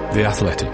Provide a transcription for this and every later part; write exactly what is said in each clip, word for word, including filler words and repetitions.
The Athletic.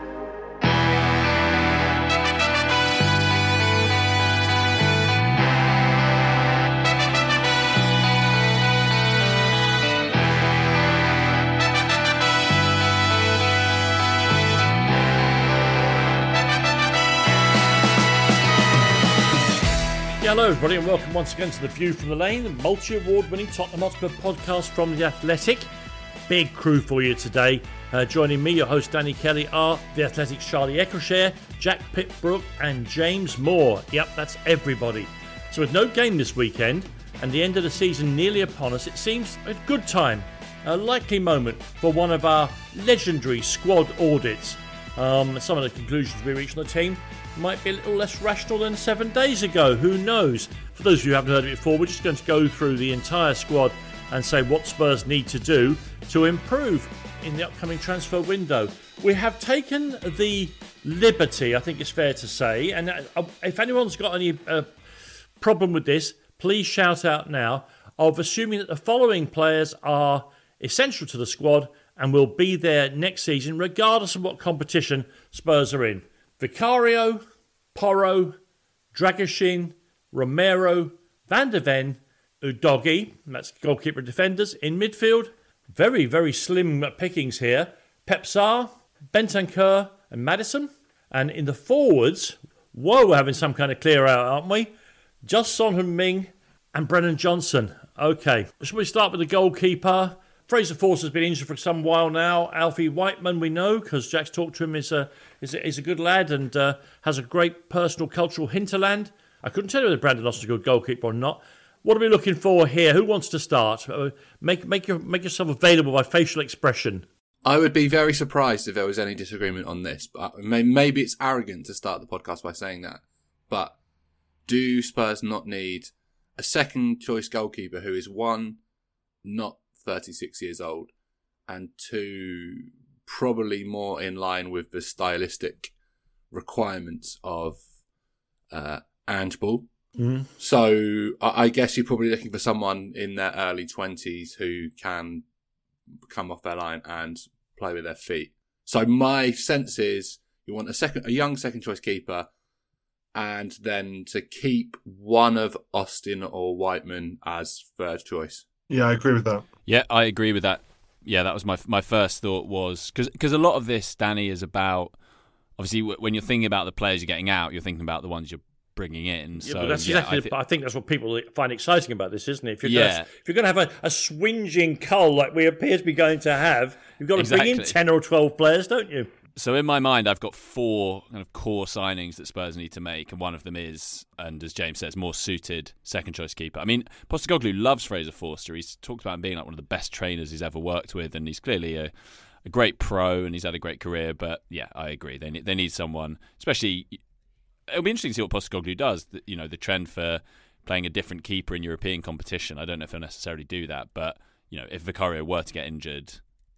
Hello everybody and welcome once again to The View from the Lane, the multi-award winning Tottenham Hotspur podcast from The Athletic. Big crew for you today. Uh, joining me, your host Danny Kelly, are The Athletic's Charlie Eccleshare, Jack Pitbrook and James Moore. Yep, that's everybody. So with no game this weekend and the end of the season nearly upon us, it seems a good time, a likely moment for one of our legendary squad audits. Um, some of the conclusions we reached on the team might be a little less rational than seven days ago. Who knows? For those of you who haven't heard it before, we're just going to go through the entire squad and say what Spurs need to do to improve in the upcoming transfer window. We have taken the liberty, I think it's fair to say, and if anyone's got any uh, problem with this, please shout out now, of assuming that the following players are essential to the squad and will be there next season, regardless of what competition Spurs are in. Vicario, Porro, Dragoshin, Romero, Van der Ven, Udogie, that's goalkeeper and defenders. In midfield, very, very slim pickings here. Pepsar, Bentancur and Maddison. And in the forwards, whoa, we're having some kind of clear out, aren't we? Just Son Heung-min and Brennan Johnson. Okay, shall we start with the goalkeeper? Fraser Forster's been injured for some while now. Alfie Whiteman, we know, because Jack's talked to him, is a, is a, is a good lad and uh, has a great personal cultural hinterland. I couldn't tell you whether Brandon Austin's a good goalkeeper or not. What are we looking for here? Who wants to start? Uh, make make your make yourself available by facial expression. I would be very surprised if there was any disagreement on this. But maybe it's arrogant to start the podcast by saying that. But do Spurs not need a second choice goalkeeper who is one, not thirty-six years old, and two, probably more in line with the stylistic requirements of uh, Ange Ball? Mm. So I guess you're probably looking for someone in their early twenties who can come off their line and play with their feet. So my sense is you want a second, a young second choice keeper, and then to keep one of Austin or Whiteman as third choice. Yeah, I agree with that. Yeah, I agree with that. Yeah, that was my my first thought was because because a lot of this, Danny, is about obviously when you're thinking about the players you're getting out, you're thinking about the ones you're bringing in. So, yeah, but that's yeah, exactly. I, th- I think that's what people find exciting about this, isn't it? If you're yeah. gonna, if you're going to have a, a swinging cull like we appear to be going to have, you've got to exactly. bring in ten or twelve players, don't you? So in my mind, I've got four kind of core signings that Spurs need to make, and one of them is, and as James says, more suited second choice keeper. I mean, Postecoglou loves Fraser Forster. He's talked about him being like one of the best trainers he's ever worked with, and he's clearly a, a great pro, and he's had a great career. But yeah, I agree. They need, they need someone, especially. It'll be interesting to see what Postecoglou does. You know, the trend for playing a different keeper in European competition. I don't know if he'll necessarily do that, but you know, if Vicario were to get injured,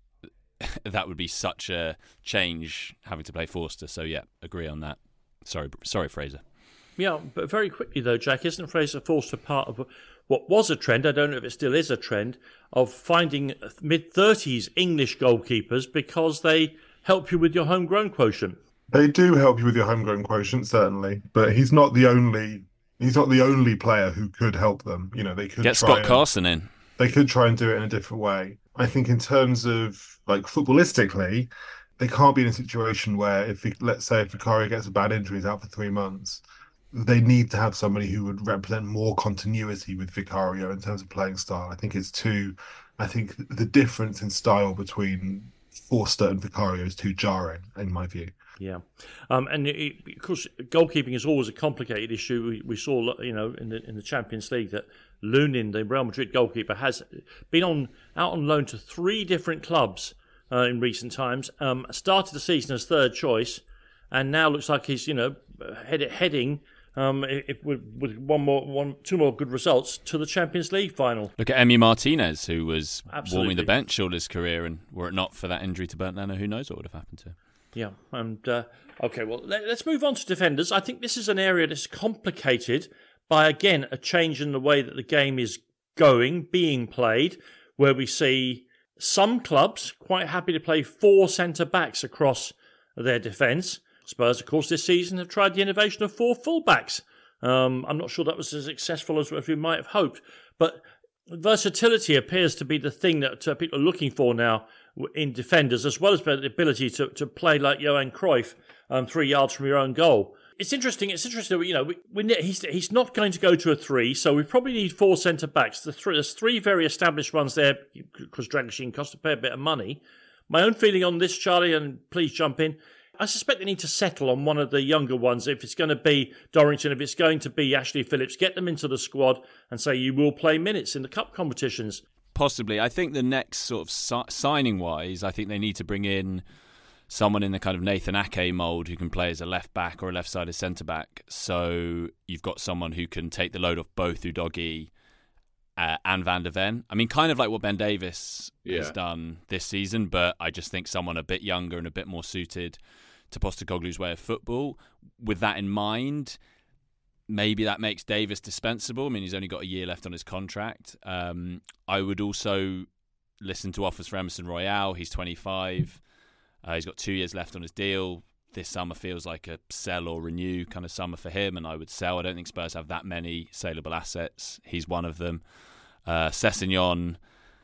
that would be such a change having to play Forster. So yeah, agree on that. Sorry, sorry, Fraser. Yeah, but very quickly though, Jack, isn't Fraser Forster part of what was a trend? I don't know if it still is a trend of finding mid thirties English goalkeepers because they help you with your homegrown quotient. They do help you with your homegrown quotient, certainly, but he's not the only. He's not the only player who could help them. You know, they could get try Scott and, Carson in. They could try and do it in a different way. I think in terms of like footballistically, they can't be in a situation where if let's say if Vicario gets a bad injury, he's out for three months. They need to have somebody who would represent more continuity with Vicario in terms of playing style. I think it's too. I think the difference in style between Forster and Vicario is too jarring, in my view. Yeah, um, and it, of course, goalkeeping is always a complicated issue. We, we saw, you know, in the in the Champions League that Lunin, the Real Madrid goalkeeper, has been on out on loan to three different clubs uh, in recent times. Um, started the season as third choice, and now looks like he's, you know, head, heading. Um, if with, with one more, one, two more good results to the Champions League final. Look at Emi Martinez, who was Absolutely. warming the bench all his career, and were it not for that injury to Bernd Leno, who knows what would have happened to him. Yeah, and uh, okay, well, let, let's move on to defenders. I think this is an area that's complicated by, again, a change in the way that the game is going, being played, where we see Some clubs quite happy to play four centre-backs across their defence. Spurs, of course, this season have tried the innovation of four full-backs. Um, I'm not sure that was as successful as, as we might have hoped, but versatility appears to be the thing that uh, people are looking for now in defenders, as well as the ability to, to play like Johan Cruyff, um, three yards from your own goal. It's interesting. It's interesting. You know, we, we, he's he's not going to go to a three, so we probably need four centre backs. The three, there's three very established ones there because Dragoshin costs a fair bit of money. My own feeling on this, Charlie, and please jump in. I suspect they need to settle on one of the younger ones. If it's going to be Dorrington, if it's going to be Ashley Phillips, get them into the squad and say you will play minutes in the cup competitions. Possibly. I think the next sort of si- signing-wise, I think they need to bring in someone in the kind of Nathan Ake mould who can play as a left-back or a left-sided centre-back. So you've got someone who can take the load off both Udogie uh, and Van de Ven. I mean, kind of like what Ben Davies yeah. has done this season, but I just think someone a bit younger and a bit more suited to Postecoglou's way of football. With that in mind, maybe that makes Davies dispensable. I mean, he's only got a year left on his contract. Um, I would also listen to offers for Emerson Royale. He's twenty-five. Uh, he's got two years left on his deal. This summer feels like a sell or renew kind of summer for him, and I would sell. I don't think Spurs have that many saleable assets. He's one of them. Uh, Sessegnon,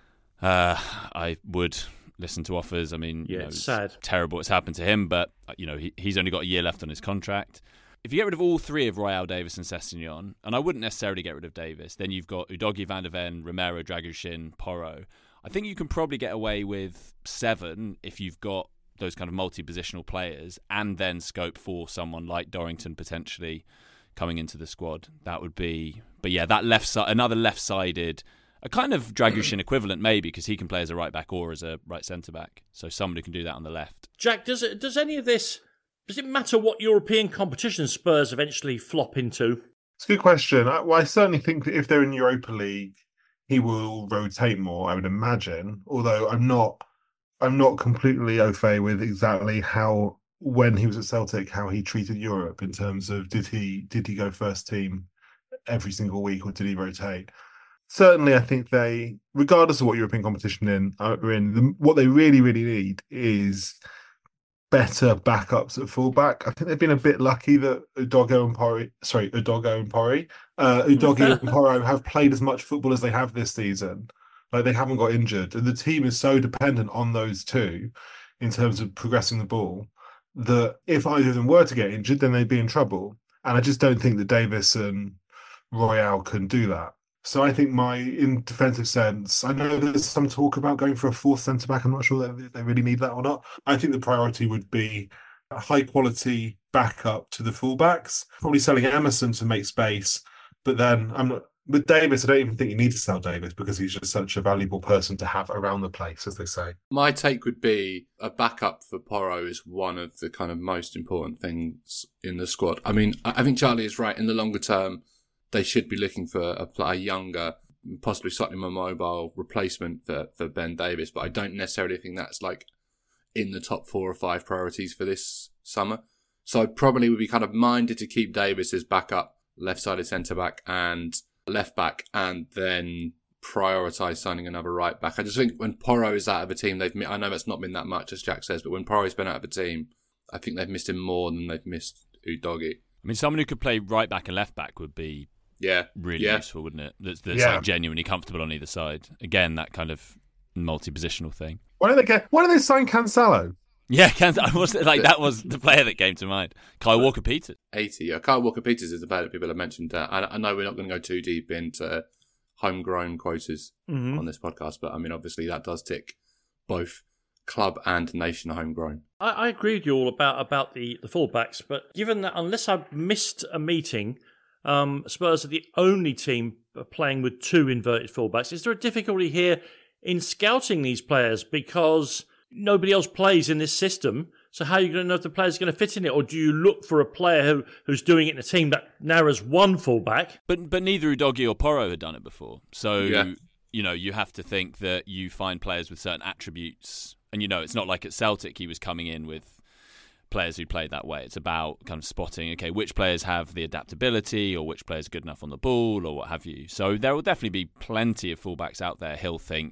uh, I would listen to offers. I mean, yeah, you know, it's it's sad. Terrible what's happened to him, but you know he, he's only got a year left on his contract. If you get rid of all three of Royale, Davies and Sessegnon, and I wouldn't necessarily get rid of Davies, then you've got Udogie, Van de Ven, Romero, Dragoshin, Porro. I think you can probably get away with seven if you've got those kind of multi-positional players and then scope for someone like Dorrington potentially coming into the squad. That would be... But yeah, that left side, another left-sided, a kind of Dragoshin equivalent maybe, because he can play as a right-back or as a right centre-back. So somebody can do that on the left. Jack, does it, does any of this... Does it matter what European competition Spurs eventually flop into? It's a good question. I, well, I certainly think that if they're in Europa League, he will rotate more, I would imagine. Although I'm not... I'm not completely au fait with exactly how, when he was at Celtic, how he treated Europe in terms of did he did he go first team every single week or did he rotate? Certainly, I think they, regardless of what European competition in are in, the, what they really really need is better backups at fullback. I think they've been a bit lucky that Udogie and Porro, sorry, Udogie and Porro, uh, Udogie and Porro have played as much football as they have this season. Like, they haven't got injured. And the team is so dependent on those two in terms of progressing the ball that if either of them were to get injured, then they'd be in trouble. And I just don't think that Davies and Royale can do that. So I think my, in defensive sense, I know there's some talk about going for a fourth centre-back. I'm not sure that they really need that or not. I think the priority would be a high-quality backup to the fullbacks, probably selling Emerson to make space. But then I'm not... With Davies, I don't even think you need to sell Davies because he's just such a valuable person to have around the place, as they say. My take would be a backup for Porro is one of the kind of most important things in the squad. I mean, I think Charlie is right. In the longer term, they should be looking for a, a younger, possibly slightly more mobile replacement for, for Ben Davies, but I don't necessarily think that's like in the top four or five priorities for this summer. So I probably would be kind of minded to keep Davies as backup, left-sided centre-back and left back, and then prioritise signing another right back. I just think when Porro is out of a team, they've. I know that's not been that much, as Jack says, but when Porro's been out of a team, I think they've missed him more than they've missed Udogie. I mean, someone who could play right back and left back would be yeah really yeah. useful, wouldn't it? That's, that's yeah. like genuinely comfortable on either side. Again, that kind of multi-positional thing. Why don't they get? Why don't they sign Cancelo? Yeah, I was like that was the player that came to mind. Kyle Walker-Peters. eighty, yeah. Kyle Walker-Peters is the player that people have mentioned. Uh, I, I know we're not going to go too deep into homegrown quotas mm-hmm. on this podcast, but I mean, obviously that does tick both club and nation homegrown. I, I agree with you all about, about the, the fullbacks, but given that unless I've missed a meeting, um, Spurs are the only team playing with two inverted fullbacks. Is there a difficulty here in scouting these players because nobody else plays in this system? So how are you going to know if the player's going to fit in it? Or do you look for a player who, who's doing it in a team that narrows one fullback? But but neither Udogie or Porro had done it before. So, yeah. you know, you have to think that you find players with certain attributes. And, you know, it's not like at Celtic he was coming in with players who played that way. It's about kind of spotting, okay, which players have the adaptability or which players are good enough on the ball or what have you. So there will definitely be plenty of fullbacks out there he'll think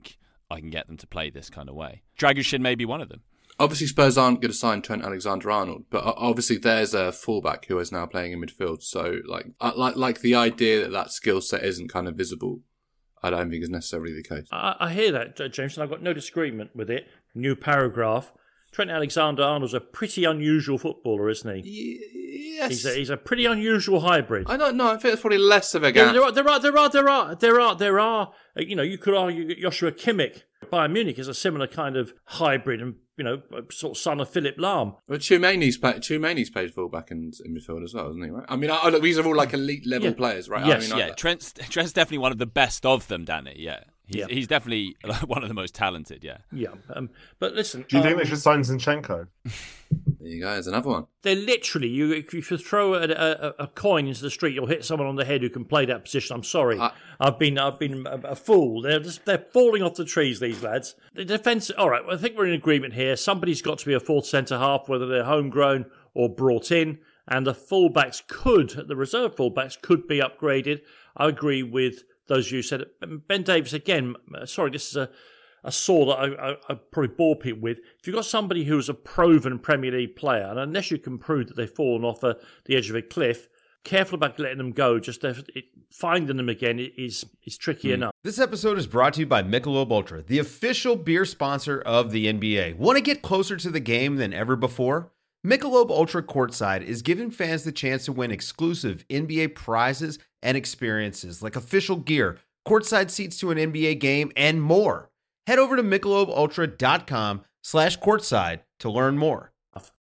I can get them to play this kind of way. Dragushin may be one of them. Obviously, Spurs aren't going to sign Trent Alexander-Arnold, but obviously there's a fullback who is now playing in midfield. So, like, like, like the idea that that skill set isn't kind of visible, I don't think is necessarily the case. I, I hear that, James, and I've got no disagreement with it. New paragraph. Trent Alexander-Arnold's a pretty unusual footballer, isn't he? Yes, he's a, he's a pretty unusual hybrid. I don't know. I think it's probably less of a gap. Yeah, there are, there are, there are, there are, there are, there are. You know, you could argue Joshua Kimmich, Bayern Munich, is a similar kind of hybrid, and you know, sort of son of Philip Lahm. But Tchouameni's played, Tchouameni's played fullback and in midfield as well, isn't he? Right? I mean, I, I, these are all like elite level yeah. players, right? Yes, I mean, yeah. I, Trent's Trent's definitely one of the best of them, Danny. Yeah. He's, yeah. he's definitely one of the most talented, yeah. Yeah, um, but listen... Do you um, think they should sign Zinchenko? There you go, there's another one. They're literally, you, if you throw a, a, a coin into the street, you'll hit someone on the head who can play that position. I'm sorry. I, I've been I've been a, a fool. They're just, they're falling off the trees, these lads. The defence... All right, well, I think we're in agreement here. Somebody's got to be a fourth centre-half, whether they're homegrown or brought in, and the fullbacks could, the reserve fullbacks could be upgraded. I agree with... those of you said it. Ben Davies, again, sorry, this is a, a saw that I, I, I probably bore people with. If you've got somebody who's a proven Premier League player, and unless you can prove that they've fallen off a, the edge of a cliff, careful about letting them go. Just it, finding them again is, is tricky mm. enough. This episode is brought to you by Michelob Ultra, the official beer sponsor of the N B A. Want to get closer to the game than ever before? Michelob Ultra Courtside is giving fans the chance to win exclusive N B A prizes and experiences like official gear, courtside seats to an N B A game, and more. Head over to michelobultra.com slash courtside to learn more.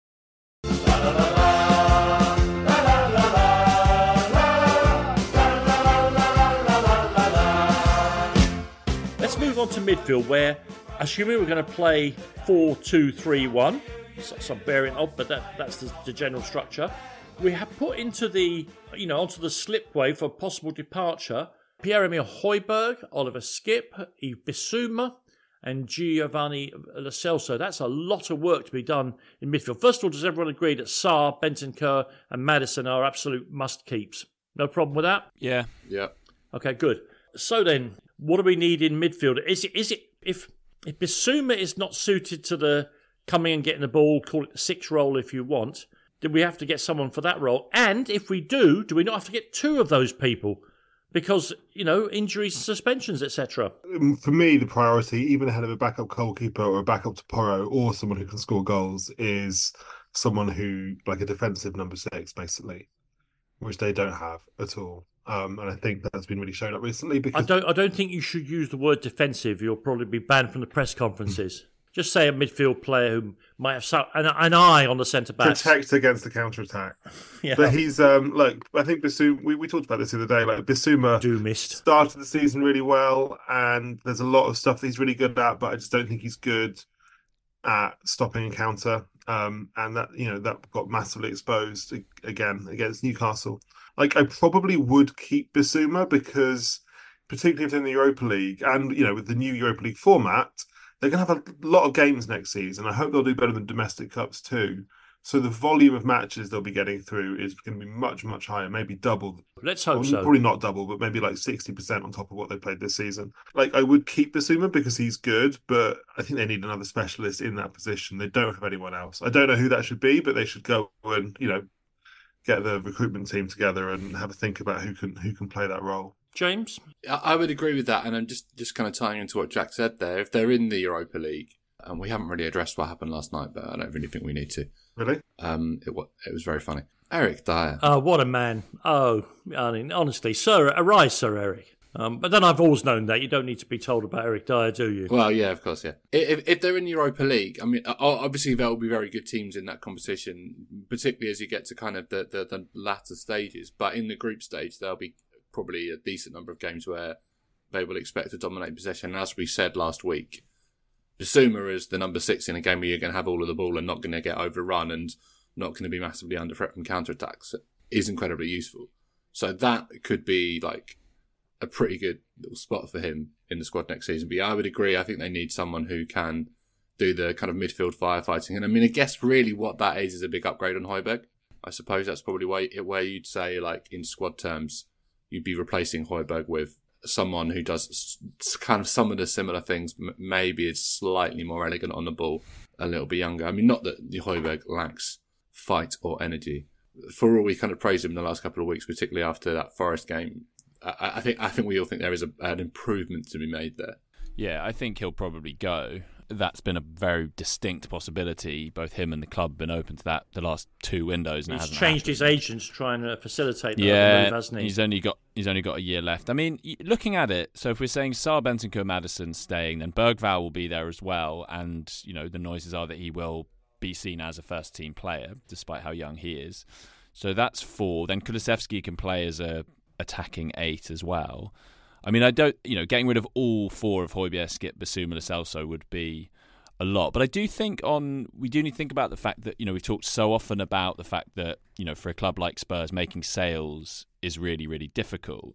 Let's move on to midfield, where, assuming we're going to play four two three one, some bearing of, but that, that's the, the general structure. We have put into the, you know, onto the slipway for possible departure Pierre-Emile Højbjerg, Oliver Skip, Yves Bissouma, and Giovanni Lo Celso. That's a lot of work to be done in midfield. First of all, does everyone agree that Sarr, Bentancur, and Maddison are absolute must-keeps? No problem with that? Yeah. Yeah. Okay, good. So then, what do we need in midfield? Is it, is it if, if Bissouma is not suited to the coming and getting the ball, call it the six role if you want, do we have to get someone for that role? And if we do, do we not have to get two of those people? Because, you know, injuries, suspensions, et cetera. For me, the priority, even ahead of a backup goalkeeper or a backup to Porro or someone who can score goals, is someone who, like a defensive number six, basically, which they don't have at all. Um, and I think that's been really shown up recently. Because I don't I don't think you should use the word defensive. You'll probably be banned from the press conferences. Just say a midfield player who might have some, an, an eye on the centre back. Protect against the counter attack. Yeah. But he's um look, I think Bissouma. We, we talked about this the other day. Like Bissouma Do missed. started the season really well, and there's a lot of stuff that he's really good at. But I just don't think he's good at stopping a counter. Um, and that you know that got massively exposed again against Newcastle. Like I probably would keep Bissouma because, particularly if they're in the Europa League, and you know with the new Europa League format, they're going to have a lot of games next season. I hope they'll do better than domestic cups too. So the volume of matches they'll be getting through is going to be much, much higher, maybe double. Let's hope well, so. Probably not double, but maybe like sixty percent on top of what they played this season. Like, I would keep Bissouma because he's good, but I think they need another specialist in that position. They don't have anyone else. I don't know who that should be, but they should go and, you know, get the recruitment team together and have a think about who can who can play that role. James? I would agree with that, and I'm just, just kind of tying into what Jack said there. If they're in the Europa League, and we haven't really addressed what happened last night, but I don't really think we need to. Really? Um, it, it was very funny. Eric Dyer. Oh, what a man. Oh, I mean, honestly, sir, arise, Sir Eric. Um, but then I've always known that. You don't need to be told about Eric Dyer, do you? Well, yeah, of course, yeah. If, if they're in the Europa League, I mean, obviously there will be very good teams in that competition, particularly as you get to kind of the, the, the latter stages. But in the group stage, there'll be probably a decent number of games where they will expect to dominate possession. And as we said last week, Bissouma is the number six in a game where you're going to have all of the ball and not going to get overrun and not going to be massively under threat from counter-attacks is incredibly useful. So that could be like a pretty good little spot for him in the squad next season. But yeah, I would agree. I think they need someone who can do the kind of midfield firefighting. And I mean, I guess really what that is is a big upgrade on Højbjerg. I suppose that's probably where, where you'd say, like, in squad terms, you'd be replacing Højbjerg with someone who does kind of some of the similar things, maybe is slightly more elegant on the ball, a little bit younger. I mean, not that Højbjerg lacks fight or energy. For all we kind of praised him in the last couple of weeks, particularly after that Forest game, I, I think I think we all think there is a, an improvement to be made there. Yeah, I think he'll probably go. That's been a very distinct possibility. Both him and the club have been open to that the last two windows. And he's it hasn't changed happened. his agents trying to facilitate that yeah, move, hasn't he? He's only got he's only got a year left. I mean, looking at it, so if we're saying Sarr, Bentancur, Maddison staying, then Bergvall will be there as well. And you know, the noises are that he will be seen as a first team player, despite how young he is. So that's four. Then Kulusevski can play as a attacking eight as well. I mean, I don't, you know, getting rid of all four of Højbjerg, Skip, Bissouma, Lo Celso would be a lot. But I do think on, we do need to think about the fact that, you know, we've talked so often about the fact that, you know, for a club like Spurs, making sales is really, really difficult.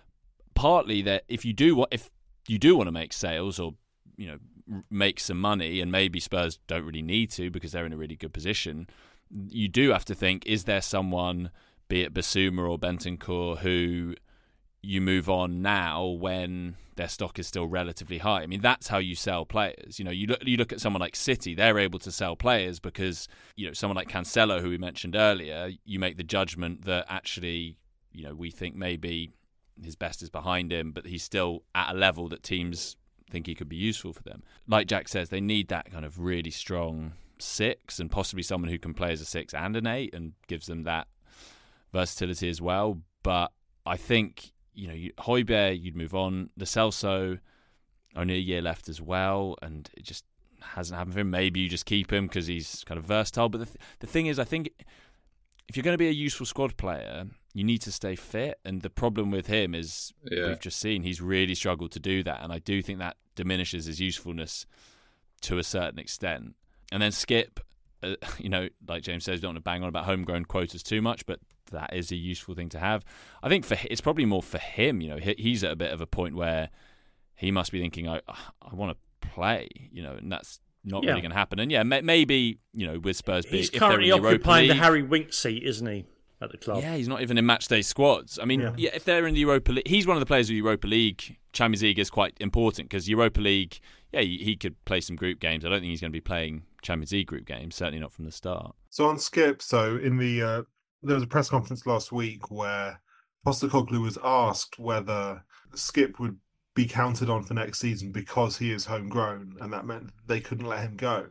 Partly that if you do want, if you do want to make sales or, you know, make some money, and maybe Spurs don't really need to because they're in a really good position, you do have to think, is there someone, be it Bissouma or Bentancur, who you move on now when their stock is still relatively high? I mean, that's how you sell players. You know, you look you look at someone like City, they're able to sell players because, you know, someone like Cancelo, who we mentioned earlier, you make the judgment that actually, you know, we think maybe his best is behind him, but he's still at a level that teams think he could be useful for them. Like Jack says, they need that kind of really strong six, and possibly someone who can play as a six and an eight and gives them that versatility as well. But I think, you know, Højbjerg, you'd move on. Lo Celso, only a year left as well, and it just hasn't happened for him. Maybe you just keep him because he's kind of versatile. But the, th- the thing is, I think if you're going to be a useful squad player, you need to stay fit. And the problem with him is, yeah. we've just seen, he's really struggled to do that. And I do think that diminishes his usefulness to a certain extent. And then Skip, uh, you know, like James says, don't want to bang on about homegrown quotas too much, but that is a useful thing to have. I think for it's probably more for him. You know, he's at a bit of a point where he must be thinking, I, I want to play, you know, and that's not yeah. really going to happen. And yeah, maybe, you know, with Spurs being, he's if they're in currently Europa occupying League, the Harry Winks seat, isn't he, at the club? Yeah, he's not even in matchday squads. I mean, yeah. yeah, if they're in the Europa League, he's one of the players of Europa League. Champions League is quite important because Europa League, yeah, he could play some group games. I don't think he's going to be playing Champions League group games, certainly not from the start. So on Skip, so in the uh, there was a press conference last week where Postecoglou was asked whether Skip would be counted on for next season because he is homegrown, and that meant they couldn't let him go.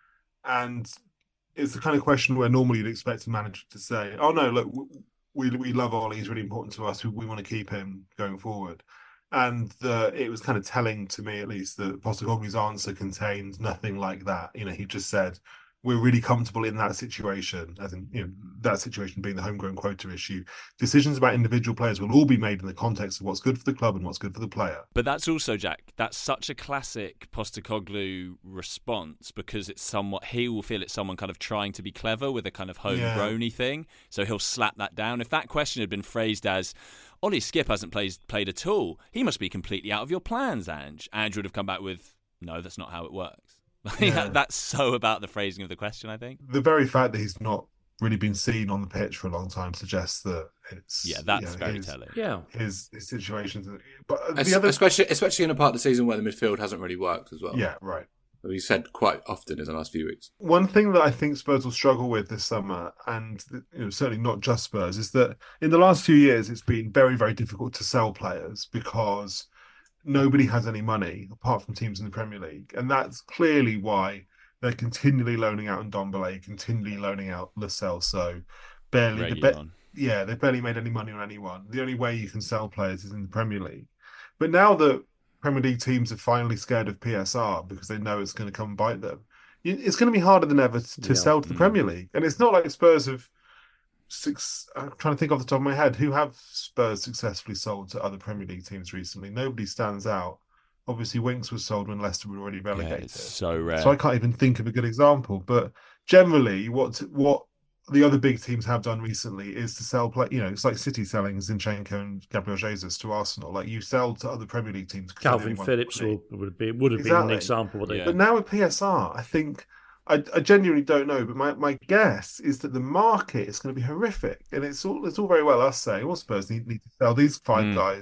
And it's the kind of question where normally you'd expect a manager to say, "Oh no, look, we we love Ollie. He's really important to us. We, we want to keep him going forward." And the, it was kind of telling to me, at least, that Postecoglou's answer contained nothing like that. You know, he just said, we're really comfortable in that situation, as in, you know, that situation being the homegrown quota issue. Decisions about individual players will all be made in the context of what's good for the club and what's good for the player. But that's also, Jack, that's such a classic Postecoglou response because it's somewhat, he will feel it's someone kind of trying to be clever with a kind of homegrown-y yeah. thing. So he'll slap that down. If that question had been phrased as, Ollie Skip hasn't played played at all, he must be completely out of your plans, Ange. Ange would have come back with, no, that's not how it works. Yeah. That's so about the phrasing of the question, I think. The very fact that he's not really been seen on the pitch for a long time suggests that it's... Yeah, that's you know, very his, telling. Yeah. His, his situations... But the es- other... especially, especially in a part of the season where the midfield hasn't really worked as well. Yeah, right. We've said quite often in the last few weeks. One thing that I think Spurs will struggle with this summer, and you know, certainly not just Spurs, is that in the last few years it's been very, very difficult to sell players because nobody has any money apart from teams in the Premier League. And that's clearly why they're continually loaning out Ndombele, continually loaning out Lo Celso. Barely, be- yeah, they've barely made any money on anyone. The only way you can sell players is in the Premier League. But now that Premier League teams are finally scared of P S R because they know it's going to come and bite them, it's going to be harder than ever to yeah. sell to the mm. Premier League. And it's not like Spurs have six. I'm trying to think off the top of my head who have Spurs successfully sold to other Premier League teams recently. Nobody stands out. Obviously, Winks was sold when Leicester were already relegated. Yeah, it's so rare. So I can't even think of a good example. But generally, what what the other big teams have done recently is to sell play. You know, it's like City selling Zinchenko and Gabriel Jesus to Arsenal. Like you sell to other Premier League teams. Calvin Phillips would, would be would have exactly. been an example. They, yeah. But now with P S R, I think I, I genuinely don't know. But my, my guess is that the market is going to be horrific. And it's all it's all very well us saying, well, Spurs need, need to sell these five mm. guys.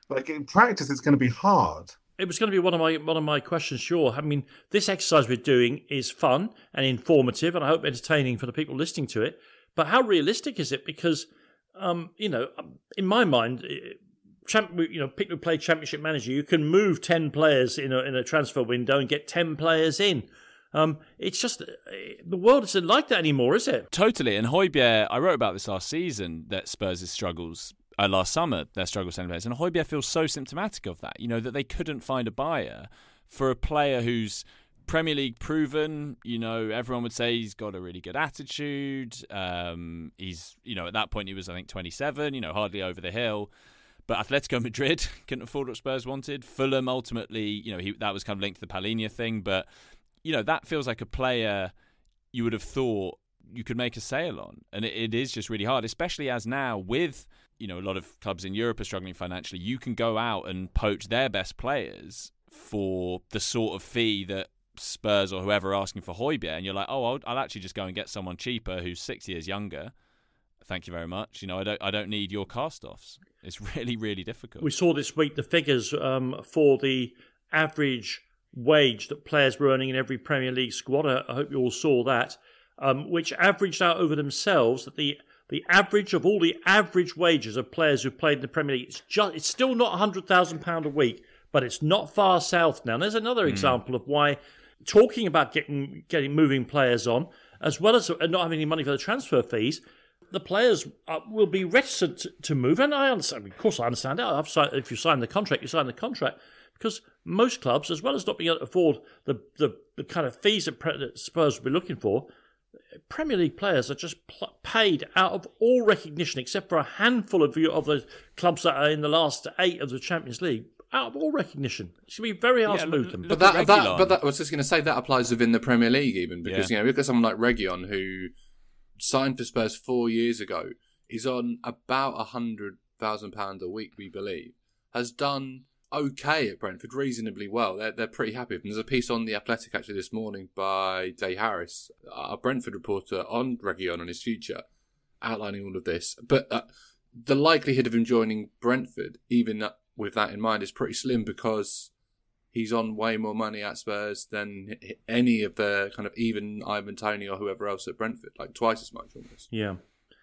Like in practice, it's going to be hard. It was going to be one of my one of my questions. Sure, I mean, this exercise we're doing is fun and informative, and I hope entertaining for the people listening to it. But how realistic is it? Because, um, you know, in my mind, champ, you know, people who play Championship Manager, you can move ten players in a in a transfer window and get ten players in. Um, it's just the world isn't like that anymore, is it? Totally. And Højbjerg, I wrote about this last season, that Spurs' struggles. Uh, last summer, their struggle selling players, and Højbjerg feels so symptomatic of that. You know, that they couldn't find a buyer for a player who's Premier League proven. You know, everyone would say he's got a really good attitude. Um, he's, you know, at that point he was, I think, twenty-seven. You know, hardly over the hill. But Atletico Madrid couldn't afford what Spurs wanted. Fulham ultimately, you know, he that was kind of linked to the Palhinha thing. But you know, that feels like a player you would have thought you could make a sale on, and it, it is just really hard, especially as now with. You know, a lot of clubs in Europe are struggling financially. You can go out and poach their best players for the sort of fee that Spurs or whoever are asking for Højbjerg, and you're like, oh, I'll, I'll actually just go and get someone cheaper who's six years younger. Thank you very much. You know, I don't, I don't need your cast-offs. It's really, really difficult. We saw this week the figures um, for the average wage that players were earning in every Premier League squad. I, I hope you all saw that, um, which averaged out over themselves that the The average of all the average wages of players who played in the Premier League, it's just it's still not one hundred thousand pounds a week, but it's not far south now. And there's another mm. example of why talking about getting getting moving players on, as well as not having any money for the transfer fees, the players uh, will be reticent to, to move. And I understand, of course I understand that. I've signed, if you sign the contract, you sign the contract. Because most clubs, as well as not being able to afford the, the, the kind of fees that, that Spurs will be looking for, Premier League players are just pl- paid out of all recognition, except for a handful of you of the clubs that are in the last eight of the Champions League. Out of all recognition, it's going to be very hard yeah, to move them. But that, that, but that, I was just going to say that applies within the Premier League, even because yeah. you know, look at someone like Reguilon, who signed for Spurs four years ago. He's on about a hundred thousand pounds a week, we believe. Has done okay at Brentford, reasonably well. They're they're pretty happy with him. There's a piece on The Athletic actually this morning by Day Harris, a Brentford reporter, on Reguilon and his future, outlining all of this. But uh, the likelihood of him joining Brentford, even with that in mind, is pretty slim because he's on way more money at Spurs than any of the kind of even Ivan Toney or whoever else at Brentford, like twice as much almost. Yeah.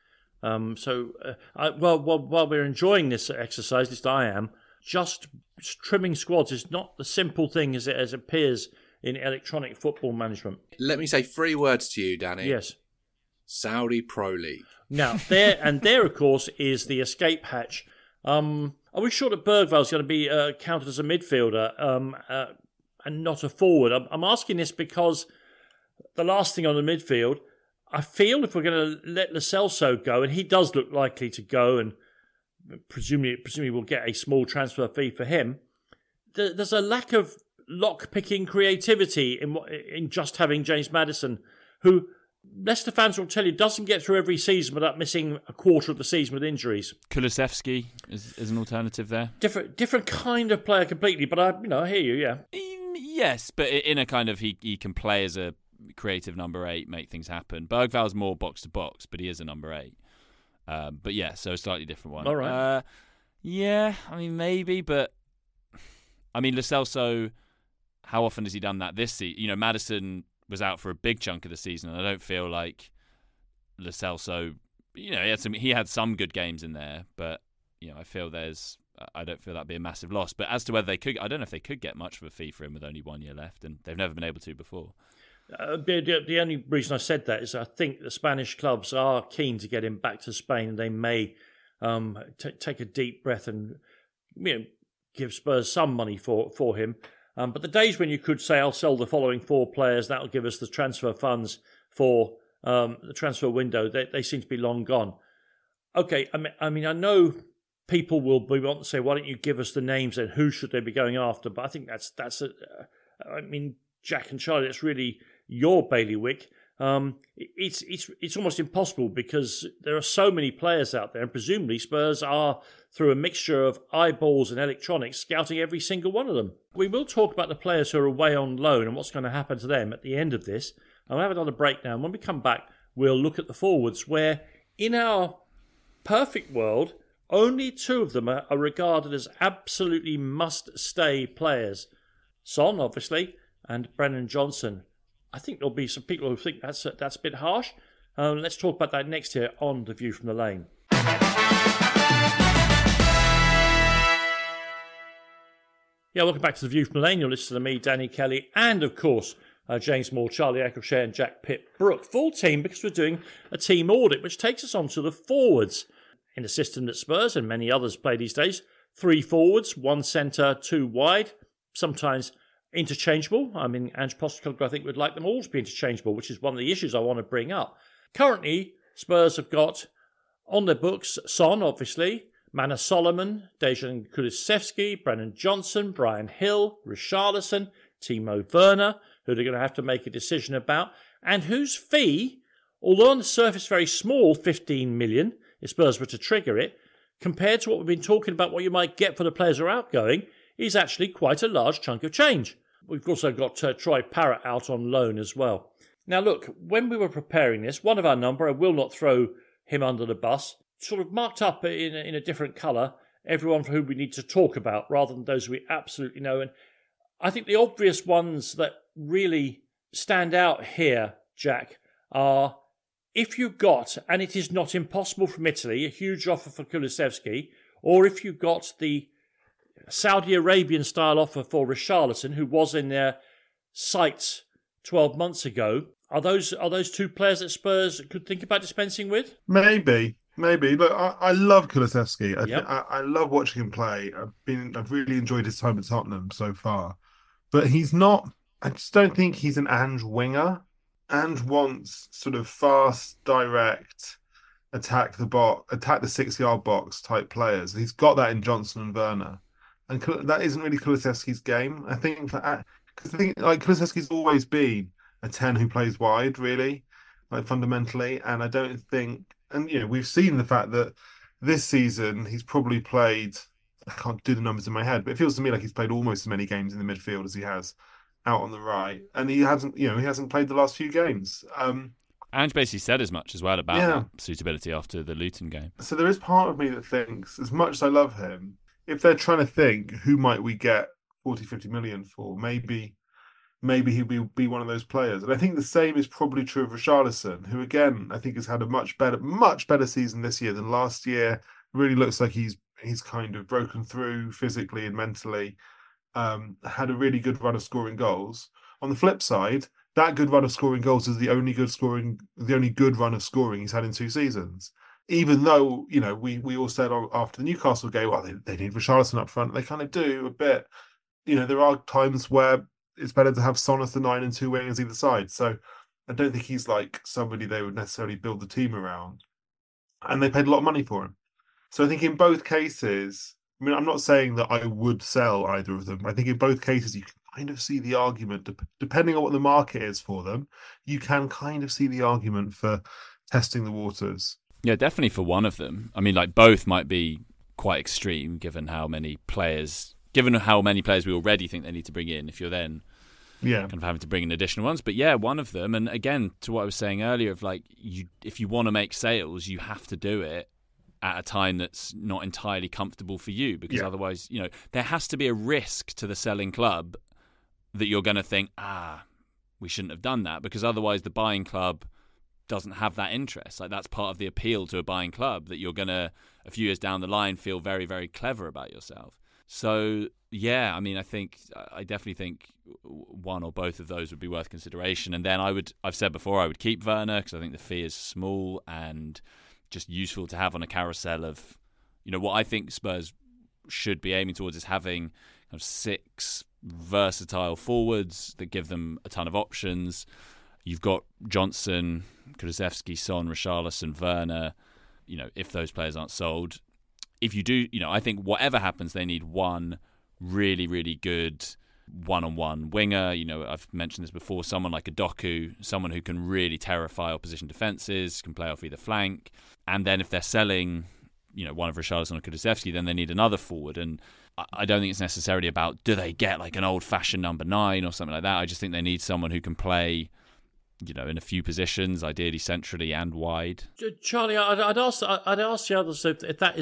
Um. So, uh, I, well, while, while we're enjoying this exercise, at least I am, just trimming squads is not the simple thing as it, as it appears in electronic football management. Let me say three words to you, Danny. Yes. Saudi Pro League. Now, there and there, of course, is the escape hatch. Um, are we sure that Bergval's going to be uh, counted as a midfielder um, uh, and not a forward? I'm, I'm asking this because the last thing on the midfield, I feel if we're going to let Lo Celso go, and he does look likely to go, and presumably, presumably we'll get a small transfer fee for him, there's a lack of lock-picking creativity in in just having James Maddison, who Leicester fans will tell you doesn't get through every season without missing a quarter of the season with injuries. Kulusevski is, is an alternative there. Different different kind of player completely, but I you know I hear you, yeah. Yes, but in a kind of he, he can play as a creative number eight, make things happen. Bergval's more box to box, but he is a number eight. Um, but yeah, so a slightly different one. All right. Uh, yeah, I mean, maybe, but I mean, Lo Celso, how often has he done that this season? You know, Maddison was out for a big chunk of the season, and I don't feel like Lo Celso, you know, he had some, he had some good games in there, but, you know, I feel there's, I don't feel that'd be a massive loss. But as to whether they could, I don't know if they could get much of a fee for him with only one year left, and they've never been able to before. Uh, the, the only reason I said that is I think the Spanish clubs are keen to get him back to Spain, and they may um, t- take a deep breath and you know, give Spurs some money for, for him. Um, but the days when you could say, I'll sell the following four players, that'll give us the transfer funds for um, the transfer window, they, they seem to be long gone. Okay, I mean, I mean, I know people will be want to say, why don't you give us the names and who should they be going after? But I think that's, that's a, uh, I mean, Jack and Charlie, that's really your bailiwick. Um, it's it's it's almost impossible because there are so many players out there, and presumably Spurs are, through a mixture of eyeballs and electronics, scouting every single one of them. We will talk about the players who are away on loan and what's going to happen to them at the end of this. I'll have another breakdown. When we come back, we'll look at the forwards, where in our perfect world, only two of them are, are regarded as absolutely must-stay players. Son, obviously, and Brennan Johnson. I think there'll be some people who think that's a, that's a bit harsh. Um, let's talk about that next here on The View from the Lane. Yeah, welcome back to The View from the Lane. You're listening to me, Danny Kelly, and of course, uh, James Moore, Charlie Eccleshare, and Jack Pitt-Brooke. Full team because we're doing a team audit, which takes us on to the forwards. In the system that Spurs and many others play these days, three forwards, one centre, two wide, sometimes interchangeable. I mean, Ange Postecoglou, I think, would like them all to be interchangeable, which is one of the issues I want to bring up. Currently, Spurs have got on their books Son, obviously, Manor Solomon, Dejan Kulusevski, Brennan Johnson, Brian Hill, Richarlison, Timo Werner, who they're going to have to make a decision about, and whose fee, although on the surface very small, fifteen million, if Spurs were to trigger it, compared to what we've been talking about, what you might get for the players who are outgoing, is actually quite a large chunk of change. We've also got uh, Troy Parrott out on loan as well. Now look, when we were preparing this, one of our number, I will not throw him under the bus, sort of marked up in a, in a different colour, everyone for whom we need to talk about, rather than those we absolutely know. And I think the obvious ones that really stand out here, Jack, are if you got, and it is not impossible from Italy, a huge offer for Kulusevski, or if you got the Saudi Arabian-style offer for Richarlison, who was in their sights twelve months ago, are those are those two players that Spurs could think about dispensing with? Maybe, maybe. Look, I, I love Kulusevski. I, Yep. I I love watching him play. I've been I've really enjoyed his time at Tottenham so far, but he's not. I just don't think he's an Ange winger. Ange wants sort of fast, direct, attack the box, attack the six-yard box type players. He's got that in Johnson and Werner, and that isn't really Kulusevski's game. I think for because I think like Kulusevski's always been a ten who plays wide, really, like fundamentally, and I don't think, and you know, we've seen the fact that this season he's probably played. I can't do the numbers in my head, but it feels to me like he's played almost as many games in the midfield as he has out on the right, and he hasn't, you know, he hasn't played the last few games. Um, Ange basically said as much as well about Yeah. that suitability after the Luton game. so there is part of me that thinks, as much as I love him, if they're trying to think who might we get forty, fifty million for, maybe, maybe he'll be, be one of those players. And I think the same is probably true of Richarlison, who again I think has had a much better, much better season this year than last year. Really looks like he's he's kind of broken through physically and mentally. Um, had a really good run of scoring goals. On the flip side, that good run of scoring goals is the only good scoring, the only good run of scoring he's had in two seasons. Even though, you know, we we all said after the Newcastle game, well, they, they need Richarlison up front. They kind of do a bit. You know, there are times where it's better to have Son as the nine and two wingers either side. So I don't think he's like somebody they would necessarily build the team around. And they paid a lot of money for him. So I think in both cases, I mean, I'm not saying that I would sell either of them. I think in both cases, you can kind of see the argument, depending on what the market is for them, you can kind of see the argument for testing the waters. Yeah, definitely for one of them. I mean, like both might be quite extreme given how many players, given how many players we already think they need to bring in, if you're then yeah, kind of having to bring in additional ones. But yeah, one of them, and again, to what I was saying earlier, of like, you, if you want to make sales, you have to do it at a time that's not entirely comfortable for you, because yeah. otherwise, you know, there has to be a risk to the selling club that you're going to think, ah, we shouldn't have done that, because otherwise the buying club doesn't have that interest. Like, that's part of the appeal to a buying club, that you're going to, a few years down the line, feel very, very clever about yourself. So, yeah, I mean, I think, I definitely think one or both of those would be worth consideration. And then I would, I've said before, I would keep Werner, because I think the fee is small and just useful to have on a carousel of, you know, what I think Spurs should be aiming towards is having kind of six versatile forwards that give them a ton of options. You've got Johnson, Kulusevski, Son, Richarlison, Werner, you know, if those players aren't sold. If you do, you know, I think whatever happens, they need one really, really good one-on-one winger. You know, I've mentioned this before, someone like a Doku, someone who can really terrify opposition defences, can play off either flank. And then if they're selling, you know, one of Richarlison or Kulusevski, then they need another forward. And I don't think it's necessarily about, do they get like an old-fashioned number nine or something like that. I just think they need someone who can play, you know, in a few positions, ideally centrally and wide. Charlie, I'd, I'd ask, I'd ask the others if, if that is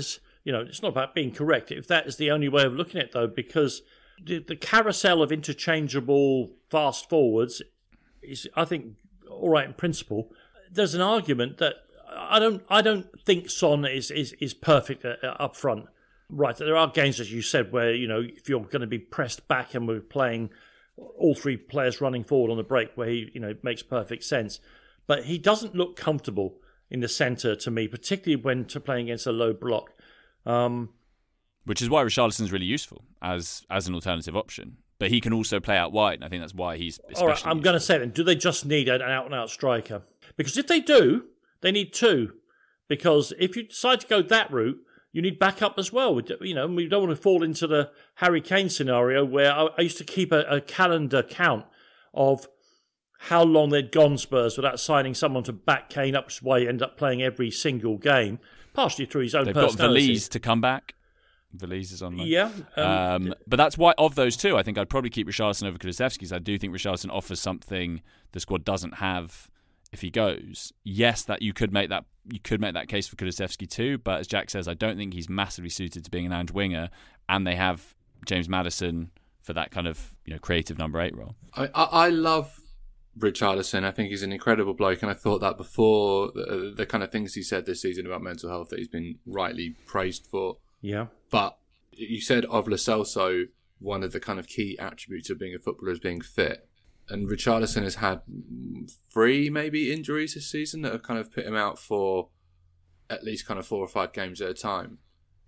You know, it's not about being correct. If that is the only way of looking at it, though, because the, the carousel of interchangeable fast forwards is, I think, all right in principle. There's an argument that I don't, I don't think Son is is, is perfect uh, up front. Right, there are games, as you said, where, you know, if you're going to be pressed back and we're playing all three players running forward on the break, where he, you know, it makes perfect sense. But he doesn't look comfortable in the centre to me, particularly when to playing against a low block. Um, Which is why Richarlison's really useful as as an alternative option. But he can also play out wide, and I think that's why he's especially all right, I'm going to say then, do they just need an out-and-out striker? Because if they do, they need two. Because if you decide to go that route, you need backup as well. You know, we don't want to fall into the Harry Kane scenario where I, I used to keep a, a calendar count of how long they'd gone, Spurs, without signing someone to back Kane up, which is why he ended up playing every single game, partially through his own They've personality. got Valise to come back. Valise is on loan. Yeah. Um, um, but that's why, of those two, I think I'd probably keep Richarlison over Kulusevski, because I do think Richarlison offers something the squad doesn't have if he goes. Yes, that you could make that you could make that case for Kulusevski too, but as Jack says, I don't think he's massively suited to being an Ange winger, and they have James Maddison for that kind of, you know, creative number eight role. I, I, I love Richarlison. I think he's an incredible bloke, and I thought that before the, the kind of things he said this season about mental health that he's been rightly praised for. Yeah. But you said of Lo Celso, one of the kind of key attributes of being a footballer is being fit. And Richarlison has had three, maybe, injuries this season that have kind of put him out for at least kind of four or five games at a time.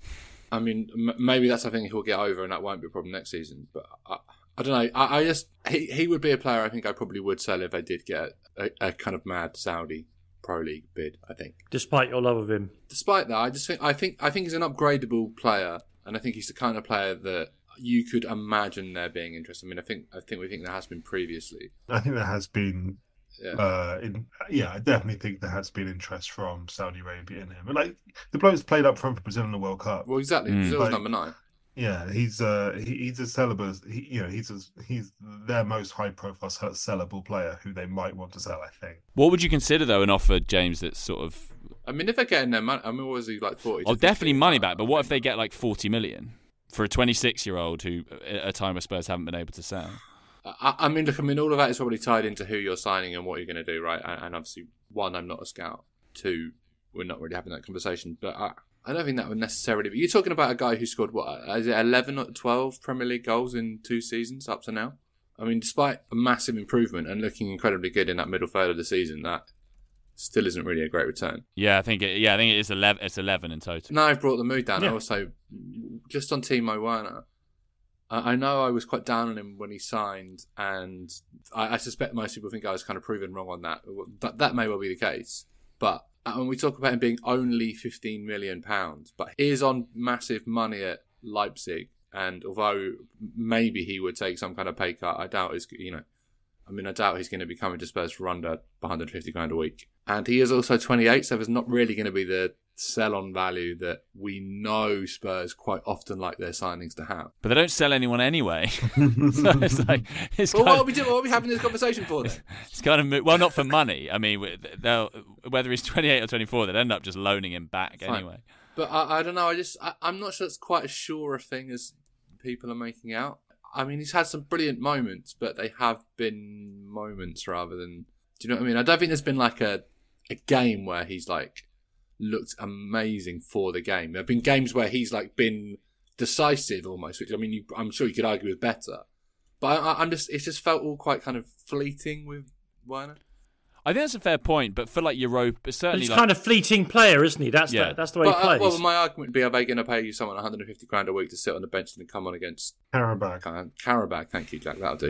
I mean, m- maybe that's something he'll get over and that won't be a problem next season. But I, I don't know. I, I just, he, he would be a player I think I probably would sell if I did get a, a kind of mad Saudi Pro League bid, I think. Despite your love of him. Despite that, I just think I think I think he's an upgradable player, and I think he's the kind of player that you could imagine there being interest. I mean, I think I think we think there has been previously. I think there has been. Yeah. Uh, in, yeah, I definitely think there has been interest from Saudi Arabia in him. But like the bloke's played up front for Brazil in the World Cup. Well, exactly. Mm. Brazil's Like, number nine. Yeah, he's uh he, he's a sellable. He, you know, he's a, he's their most high profile sellable player who they might want to sell. I think. What would you consider though an offer, James, that's sort of? I mean, if they're getting their money, I mean, what was he like forty? Oh, definitely money back. But what if they get like forty million for a twenty-six-year-old who, at a time where Spurs haven't been able to sell? I, I mean, look, I mean, all of that is probably tied into who you're signing and what you're going to do, right? And, and obviously, one, I'm not a scout. Two, we're not really having that conversation. But I, I don't think that would necessarily be. You're talking about a guy who scored, what, is it eleven or twelve Premier League goals in two seasons up to now? I mean, despite a massive improvement and looking incredibly good in that middle third of the season, that still isn't really a great return. Yeah, I think it, yeah, I think it is eleven. It's eleven in total. Now I've brought the mood down. Yeah. I also, just on Timo Werner, I I know I was quite down on him when he signed, and I, I suspect most people think I was kind of proven wrong on that. That that may well be the case. But when we talk about him being only fifteen million pounds, but he is on massive money at Leipzig, and although maybe he would take some kind of pay cut, I doubt he's, you know, I mean, I doubt he's going to be coming to Spurs for under one hundred fifty grand a week. And he is also twenty-eight, so there's not really going to be the sell-on value that we know Spurs quite often like their signings to have. But they don't sell anyone anyway. So it's like it's Well, kind what are of, we doing? What are we having this conversation for then? it's kind of well, not for money. I mean, they'll whether he's twenty-eight or twenty-four, they'd end up just loaning him back Fine. anyway. But I, I don't know. I just I, I'm not sure it's quite as sure a thing as people are making out. I mean, he's had some brilliant moments, but they have been moments rather than. Do you know what I mean? I don't think there's been like a a game where he's like looked amazing for the game. There have been games where he's like been decisive almost, which I mean, you, I'm sure you could argue with better. But I, I'm just, it's just felt all quite kind of fleeting with Werner. I think that's a fair point, but for like Europa, But certainly he's like, kind of fleeting player, isn't he? That's Yeah. the, that's the way But, he uh, plays. well, my argument would be: are they going to pay you someone one hundred fifty grand a week to sit on the bench and come on against Karabakh. uh, Karabakh? Thank you, Jack. That'll do.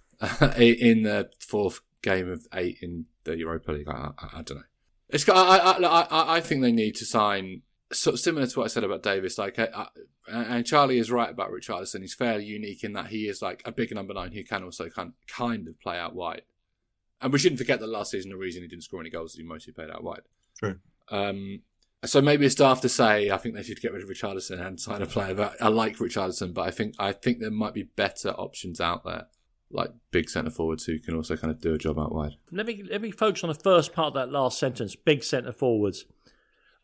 In the fourth game of eight in the Europa League, I, I, I don't know. It's got, I, I, I, I think they need to sign sort of similar to what I said about Davis. Like, I, I, and Charlie is right about Richarlison. He's fairly unique in that he is like a big number nine who can also kind kind of play out wide. And we shouldn't forget that last season the reason he didn't score any goals is he mostly played out wide. True. Um, so maybe it's daft to say I think they should get rid of Richarlison and sign a player. But I like Richarlison, but I think I think there might be better options out there, like big centre forwards who can also kind of do a job out wide. Let me let me focus on the first part of that last sentence. Big centre forwards.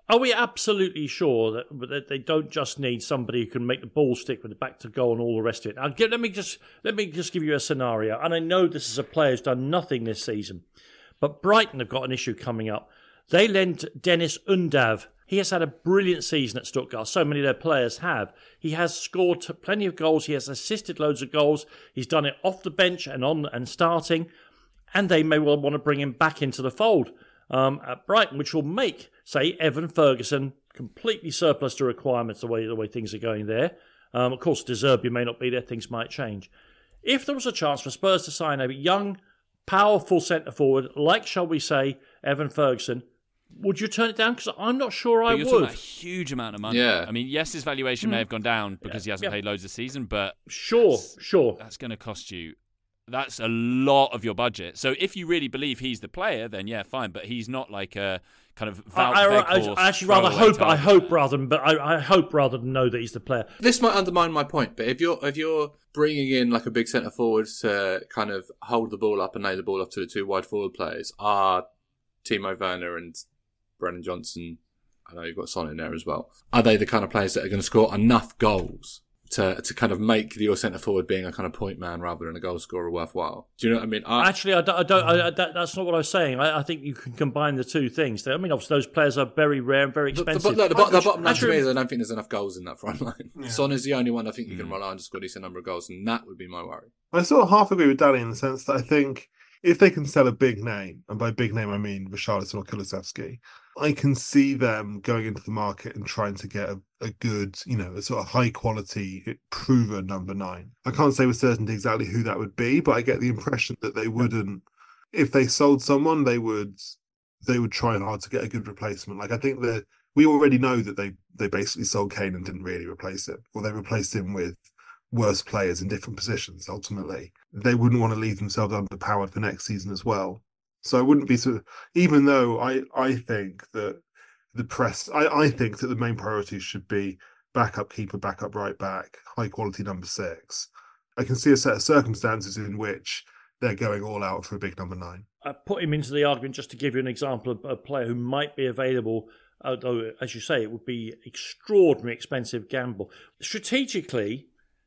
Are we absolutely sure that, that they don't just need somebody who can make the ball stick with the back to goal and all the rest of it? I'll give, let me just let me just give you a scenario. And I know this is a player who's done nothing this season, but Brighton have got an issue coming up. They lent Dennis Undav. He has had a brilliant season at Stuttgart. So many of their players have. He has scored plenty of goals. He has assisted loads of goals. He's done it off the bench and on and starting. And they may well want to bring him back into the fold um, at Brighton, which will make, say, Evan Ferguson completely surplus to requirements the way the way things are going there. Um, of course, De Zerbi may not be there. Things might change. If there was a chance for Spurs to sign a young, powerful centre-forward, like, shall we say, Evan Ferguson, would you turn it down? Because I'm not sure but I you're would. Talking about a huge amount of money. Yeah. I mean, yes, his valuation Mm. may have gone down because Yeah. he hasn't Yeah. played loads this season, but Sure, that's, sure. that's going to cost you. That's a lot of your budget. So if you really believe he's the player, then yeah, fine. But he's not like a kind of Wout I, I, I, Weghorst I actually rather throwaway hope. I target. hope rather than, but I, I hope rather than know that he's the player. This might undermine my point, but if you're if you're bringing in like a big centre forward to kind of hold the ball up and lay the ball up to the two wide forward players, are Timo Werner and Brennan Johnson. I know you've got Son in there as well. Are they the kind of players that are going to score enough goals to to kind of make your centre forward being a kind of point man rather than a goal scorer worthwhile? Do you know what I mean? I, Actually, I don't. I don't I, that, that's not what I was saying. I, I think you can combine the two things. I mean, obviously, those players are very rare and very the, the, expensive. the, the, the bottom line to Actually- me is I don't think there's enough goals in that front line. Yeah. Son is the only one I think you can rely on to score a decent number of goals, and that would be my worry. I sort of half agree with Danny in the sense that I think if they can sell a big name, and by big name I mean Richarlison or Kulusevski, I can see them going into the market and trying to get a, a good, you know, a sort of high quality, proven number nine. I can't say with certainty exactly who that would be, but I get the impression that they wouldn't, if they sold someone, they would they would try hard to get a good replacement. Like I think that we already know that they they basically sold Kane and didn't really replace him, or they replaced him with worse players in different positions. Ultimately, they wouldn't want to leave themselves underpowered for next season as well. So I wouldn't be sort of, even though I, I think that the press, I, I think that the main priorities should be backup keeper, backup right back, high quality number six. I can see a set of circumstances in which they're going all out for a big number nine. I put him into the argument just to give you an example of a player who might be available, although, as you say, it would be extraordinarily expensive gamble. Strategically,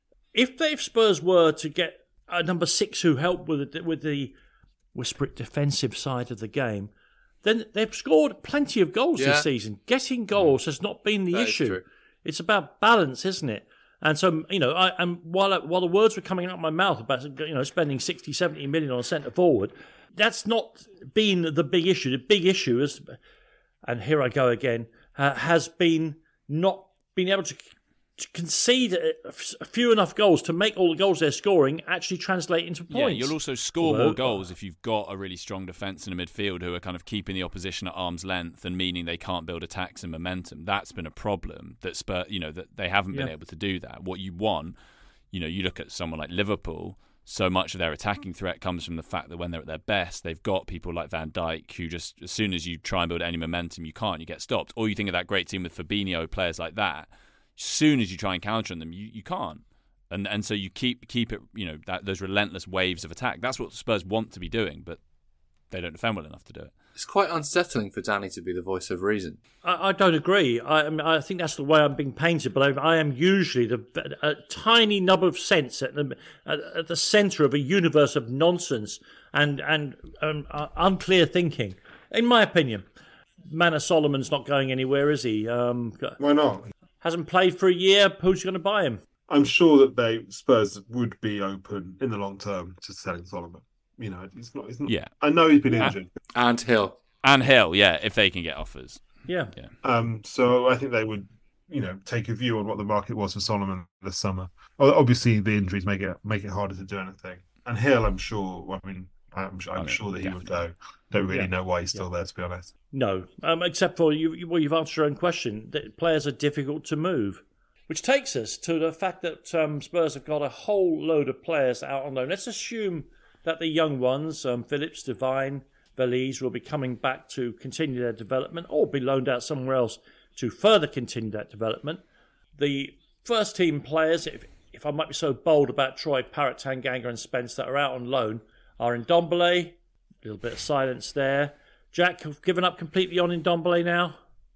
if they, if Spurs were to get a number six who helped with the, with the whisper it defensive side of the game, then they've scored plenty of goals Yeah. this season. Getting goals has not been the That is issue. true. It's about balance, isn't it? And so, you know, I, and while while the words were coming out of my mouth about, you know, spending sixty, seventy million on a centre forward, that's not been the big issue. The big issue is, and here I go again, uh, has been not being able to, to concede a, a few enough goals to make all the goals they're scoring actually translate into points. Yeah, you'll also score Although- more goals if you've got a really strong defence in the midfield who are kind of keeping the opposition at arm's length and meaning they can't build attacks and momentum. That's been a problem that Spurs, you know, that they haven't been Yeah. able to do that. What you want, you know, you look at someone like Liverpool, so much of their attacking threat comes from the fact that when they're at their best, they've got people like Van Dijk who just, as soon as you try and build any momentum, you can't, you get stopped. Or you think of that great team with Fabinho, players like that. As soon as you try and counter on them, you, you can't. And and so you keep keep it, you know, that those relentless waves of attack. That's what Spurs want to be doing, but they don't defend well enough to do it. It's quite unsettling for Danny to be the voice of reason. I, I don't agree. I, I, mean, I think that's the way I'm being painted, but I, I am usually the, a tiny nub of sense at the, at, at the centre of a universe of nonsense and, and um, uh, unclear thinking. In my opinion, Manor Solomon's not going anywhere, is he? Um, Why not? hasn't played for a year. Who's going to buy him? I'm sure that they Spurs would be open in the long term to selling Solomon. You know, it's not. It's not. Yeah. I know he's been Uh, injured. And Hill. And Hill, yeah, if they can get offers. Yeah. Yeah. Um, so I think they would, you know, take a view on what the market was for Solomon this summer. O- Obviously, the injuries make it make it harder to do anything. And Hill, I'm sure. I mean, I'm, I'm Oh, no, sure that he would definitely. go. Don't really Yeah. know why he's still there, to be honest. No, um, except for you. you- Well, you've answered your own question. That players are difficult to move, which takes us to the fact that um, Spurs have got a whole load of players out on loan. Let's assume that the young ones, um, Phillips, Devine, Valise, will be coming back to continue their development or be loaned out somewhere else to further continue that development. The first team players, if, if I might be so bold about Troy, Parrott, Tanganga and Spence that are out on loan, are Ndombele. A little bit of silence there. Jack, have given up completely on Ndombele now?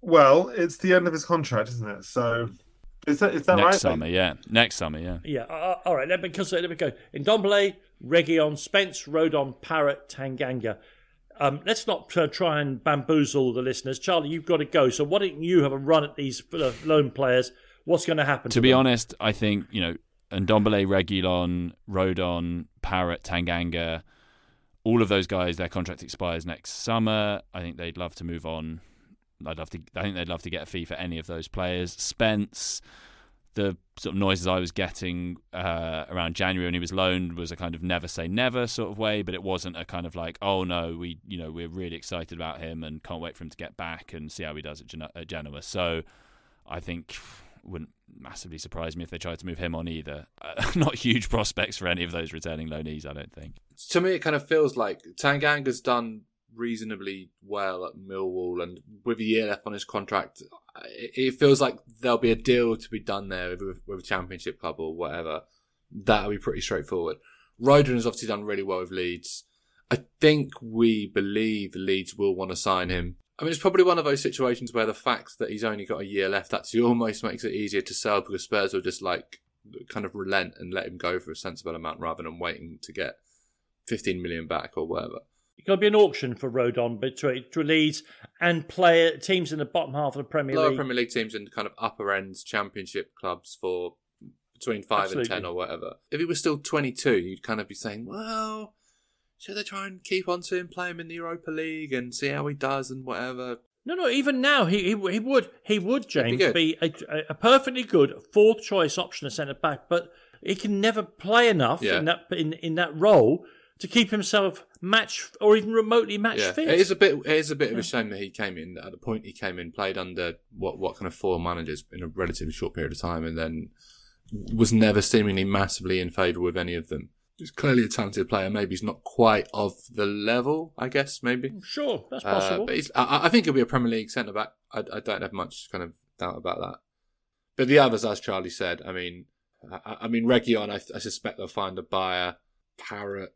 Well, it's the end of his contract, isn't it? So is that is that Next right? summer, yeah. Next summer, yeah. Yeah, uh, all right. Let me, because, let me go. Ndombele, Reguilon, Spence, Rodon, Parrott, Tanganga. Um, let's not uh, try and bamboozle the listeners. Charlie, you've got to go. So why don't you have a run at these uh, loan players? What's going to happen to, to be them? honest, I think, you know, Ndombele, Reguilon, Rodon, Parrott, Tanganga, all of those guys, their contract expires next summer. I think they'd love to move on. I'd love to. I think they'd love to get a fee for any of those players. Spence, the sort of noises I was getting uh, around January when he was loaned was a kind of never say never sort of way, but it wasn't a kind of like, oh no, we you know we're really excited about him and can't wait for him to get back and see how he does at, Gen- at Genoa. So I think it wouldn't massively surprise me if they tried to move him on either. Uh, not huge prospects for any of those returning loanees, I don't think. To me, it kind of feels like Tanganga's done reasonably well at Millwall, and with a year left on his contract, it feels like there'll be a deal to be done there with, with a championship club or whatever. That'll be pretty straightforward. Rodon has obviously done really well with Leeds. I think we believe Leeds will want to sign him. I mean, it's probably one of those situations where the fact that he's only got a year left actually almost makes it easier to sell, because Spurs will just like kind of relent and let him go for a sensible amount rather than waiting to get fifteen million back or whatever. It's going to be an auction for Rodon between to Leeds and player teams in the bottom half of the Premier Lower League. Premier League teams and kind of upper end championship clubs for between five Absolutely. and ten or whatever. If he was still twenty-two, you'd kind of be saying, well, should they try and keep on to him, play him in the Europa League and see how he does and whatever? No, no. Even now, he he, he would he would James He'd be, be a, a perfectly good fourth choice option at centre back, but he can never play enough Yeah. in that in, in that role to keep himself match or even remotely match Yeah, fit. it is a bit. It is a bit of a shame that he came in at the point he came in, played under what what kind of four managers in a relatively short period of time, and then was never seemingly massively in favour with any of them. He's clearly a talented player. Maybe he's not quite of the level, I guess. Maybe Sure, that's uh, possible. but he's, I, I think he'll be a Premier League centre back. I, I don't have much kind of doubt about that. But the others, as Charlie said, I mean, I, I mean, Reguilon, I, I suspect they'll find a buyer. Parrott.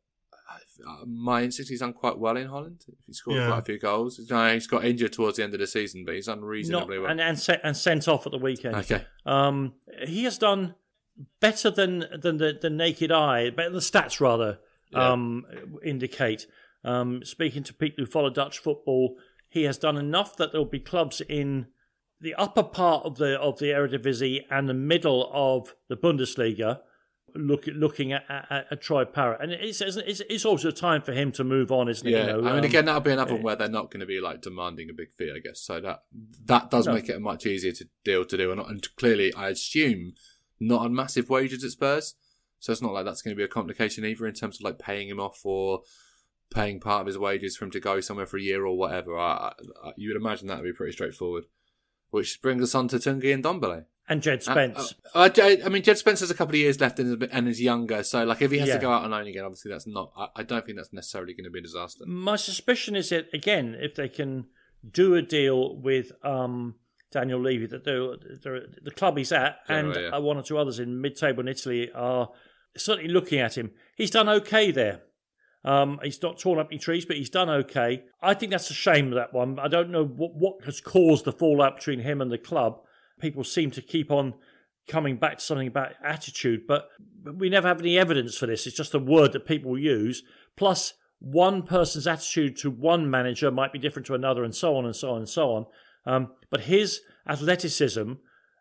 Uh, my instinct, he's done quite well in Holland. He scored Yeah. quite a few goals. No, he's got injured towards the end of the season, but he's done Not, reasonably well. and and, se- and sent off at the weekend. Okay. Um, he has done better than than the, the naked eye, better the stats rather Yeah. um, indicate. Um, speaking to people who follow Dutch football, he has done enough that there will be clubs in the upper part of the of the Eredivisie and the middle of the Bundesliga look looking at, at, at Troy Parrott, and it's, it's it's also time for him to move on, isn't it? Yeah, You know, I mean, um, again, that'll be another one where they're not going to be like demanding a big fee, I guess. So that that does No. make it a much easier to deal to do, and, and clearly, I assume not on massive wages at Spurs. So it's not like that's going to be a complication either in terms of like paying him off or paying part of his wages for him to go somewhere for a year or whatever. I, I, you would imagine that would be pretty straightforward. Which brings us on to Tungi and Ndombele. and Jed Spence. Uh, uh, I, I mean, Jed Spence has a couple of years left and is, a bit, and is younger, so like if he has Yeah. to go out on loan again, obviously that's not. I, I don't think that's necessarily going to be a disaster. My suspicion is that, again, if they can do a deal with um, Daniel Levy, that they're, they're, the club he's at and Genoa, yeah. uh, one or two others in mid-table in Italy are certainly looking at him. He's done okay there. Um, he's not torn up any trees, but he's done okay. I think that's a shame, that one. I don't know what, what has caused the fallout between him and the club. People seem to keep on coming back to something about attitude, but we never have any evidence for this. It's just a word that people use. Plus, one person's attitude to one manager might be different to another, and so on and so on and so on. Um, but his athleticism,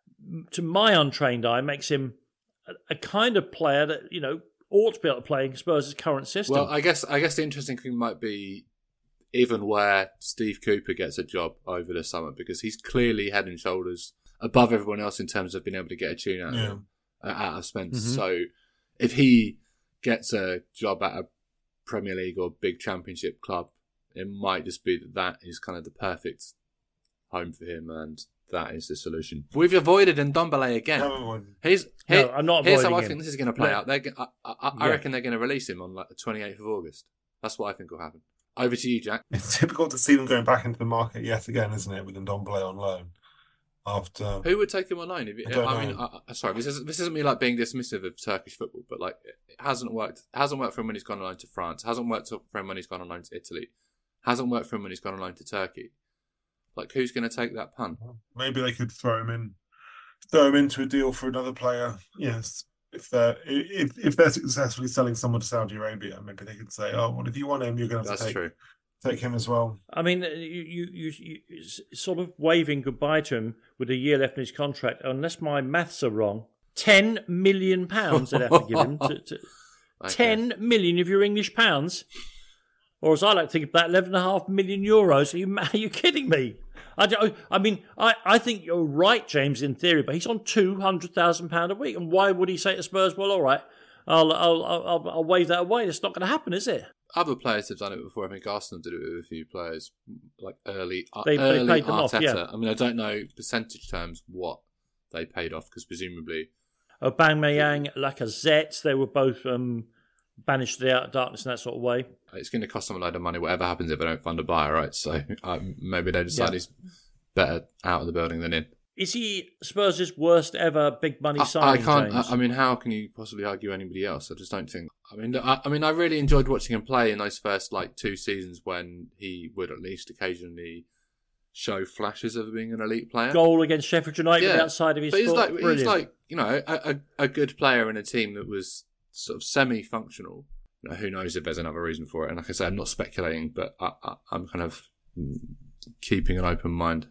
to my untrained eye, makes him a, a kind of player that, you know, ought to be able to play in Spurs' current system. Well, I guess I guess the interesting thing might be even where Steve Cooper gets a job over the summer, because he's clearly head and shoulders above everyone else in terms of being able to get a tune out of Yeah. him, uh, out of Spence. Mhm. So if he gets a job at a Premier League or big championship club, it might just be that that is kind of the perfect home for him, and that is the solution. We've avoided Ndombele again. No, Here's, No, here- I'm not Here's how avoiding I him. think this is going to play No. out. They're, go- I, I, I Yeah. reckon they're going to release him on like the twenty-eighth of August. That's what I think will happen. Over to you, Jack. it's difficult to see them going back into the market yet again, isn't it, with Ndombele on loan? After Who would take him on loan? If it, I don't I mean, know. I, I, sorry, this isn't, this isn't me like being dismissive of Turkish football, but like it hasn't worked. It hasn't worked for him when he's gone on loan to France. Hasn't worked for him when he's gone on loan to Italy. Hasn't worked for him when he's gone on loan to Turkey. Like, who's going to take that punt? Maybe they could throw him in, throw him into a deal for another player. Yes, if they're if if they're successfully selling someone to Saudi Arabia, maybe they could say, "Oh, well, if you want him, you're going to have That's to take true. take him as well." I mean, you, you, you, you sort of waving goodbye to him with a year left in his contract, unless my maths are wrong, ten million pounds they'd have to give him. To, to, Okay. ten million of your English pounds? Or as I like to think about, eleven and a half million euros. Are you, are you kidding me? I, don't- I mean, I, I think you're right, James, in theory, but he's on two hundred thousand pounds a week. And why would he say to Spurs, well, all right, I'll, I'll, I'll, I'll wave that away? It's not going to happen, is it? Other players have done it before. I think Arsenal did it with a few players, like early, They- they early paid them Arteta. off, yeah. I mean, I don't know percentage terms what they paid off, because presumably, Aubameyang, Lacazette, they were both um, banished to the outer darkness in that sort of way. it's going to cost them a load of money, whatever happens if they don't fund a buyer, right? So um, maybe they decide Yeah. he's better out of the building than in. Is he Spurs' worst ever big money I, signing, I can't. James? I, I mean, how can you possibly argue anybody else? I just don't think. I mean, I, I mean, I really enjoyed watching him play in those first like two seasons when he would at least occasionally show flashes of being an elite player. Goal against Sheffield United Yeah. outside of his But he's foot. like he's Brilliant. like you know a, a, a good player in a team that was sort of semi-functional. You know, who knows if there's another reason for it? And like I say, I'm not speculating, but I, I, I'm kind of keeping an open mind,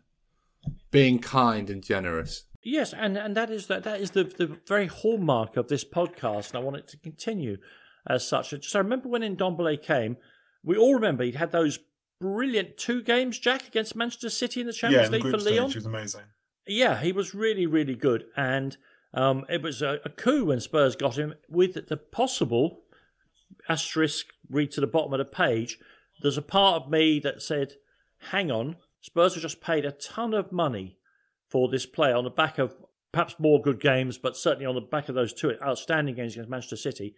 being kind and generous. Yes, and, and that is that that is the, the very hallmark of this podcast, and I want it to continue as such. Just I remember when Ndombele came, we all remember he'd had those brilliant two games, Jack, against Manchester City in the Yeah, Champions in the League for group stage, Lyon. he was amazing. Yeah, he was really, really good, and um, it was a, a coup when Spurs got him with the possible asterisk. Read to the bottom of the page. There's a part of me that said, "Hang on, Spurs have just paid a ton of money for this player on the back of perhaps more good games, but certainly on the back of those two outstanding games against Manchester City.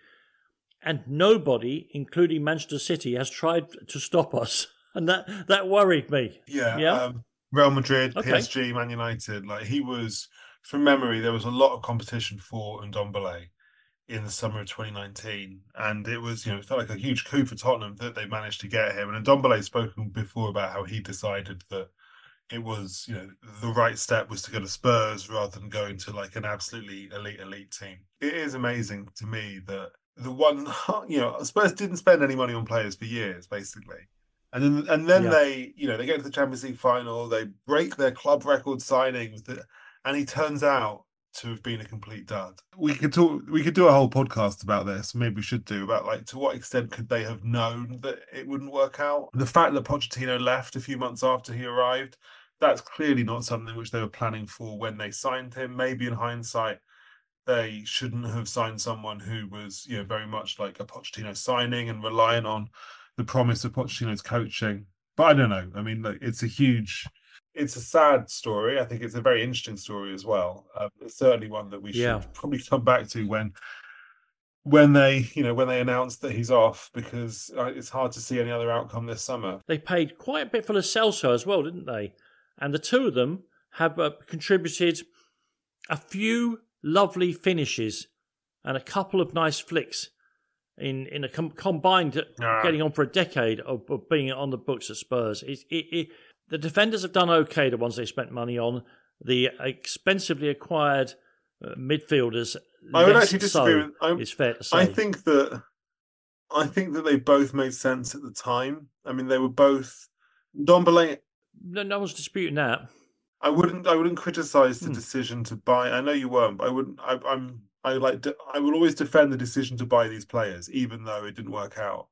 And nobody, including Manchester City, has tried to stop us." And that, that worried me. Yeah, Yeah? Um, Real Madrid, Okay. P S G, Man United. Like he was, from memory, there was a lot of competition for Ndombele in the summer of twenty nineteen, and it was, you know, it felt like a huge coup for Tottenham that they managed to get him. And Ndombele's spoken before about how he decided that it was, you know, the right step was to go to Spurs rather than going to like an absolutely elite, elite team. It is amazing to me that the one, you know, Spurs didn't spend any money on players for years, basically. And then, and then Yeah. they, you know, they get to the Champions League final, they break their club record signings, that, and he turns out to have been a complete dud. We could talk, we could do a whole podcast about this. Maybe we should do about like to what extent could they have known that it wouldn't work out? The fact that Pochettino left a few months after he arrived, that's clearly not something which they were planning for when they signed him. Maybe in hindsight, they shouldn't have signed someone who was, you know, very much like a Pochettino signing and relying on the promise of Pochettino's coaching. But I don't know. I mean, look, it's a huge, it's a sad story. I think it's a very interesting story as well. Um, it's certainly one that we should Yeah. probably come back to when, when they, you know, when they announce that he's off, because uh, it's hard to see any other outcome this summer. They paid quite a bit for Lo Celso as well, didn't they? And the two of them have uh, contributed a few lovely finishes and a couple of nice flicks in in a com- combined Ah. getting on for a decade of, of being on the books at Spurs. It, it, it, the defenders have done okay, the ones they spent money on. The expensively acquired uh, midfielders, I would less actually disagree so, with- I- it's fair to say. I think that I think that they both made sense at the time. I mean, they were both Ndombele. no, no one's disputing that. I wouldn't. I wouldn't criticize the Hmm. decision to buy. I know you won't, but I wouldn't. I, I'm. I like. De- I will always defend the decision to buy these players, even though it didn't work out.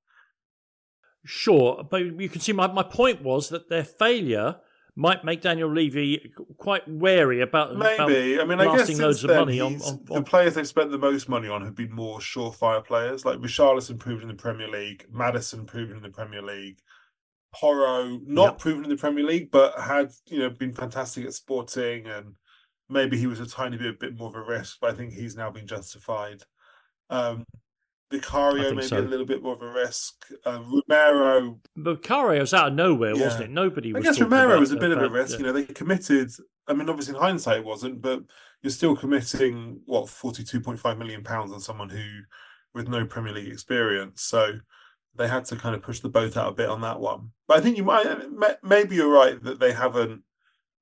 Sure, but you can see my, my point was that their failure might make Daniel Levy quite wary about, about Maybe. I mean, I guess blasting since loads of then, money on, he's- on, the on players they've spent the most money on have been more surefire players. Like Richarlison proved in the Premier League, Maddison proved in the Premier League, Porro not Yeah. proven in the Premier League, but had, you know, been fantastic at Sporting, and maybe he was a tiny bit, a bit more of a risk, but I think he's now been justified. Um, I Vicario think maybe so. a little bit more of a risk. Uh, Romero, But Carre was out of nowhere, Yeah. wasn't it? Nobody I was guess talking Romero about, was a bit of a about, risk. uh, You know, they committed. I mean, obviously in hindsight it wasn't, but you're still committing what forty-two point five million pounds on someone who, with no Premier League experience. So they had to kind of push the boat out a bit on that one. But I think you might, maybe you're right that they haven't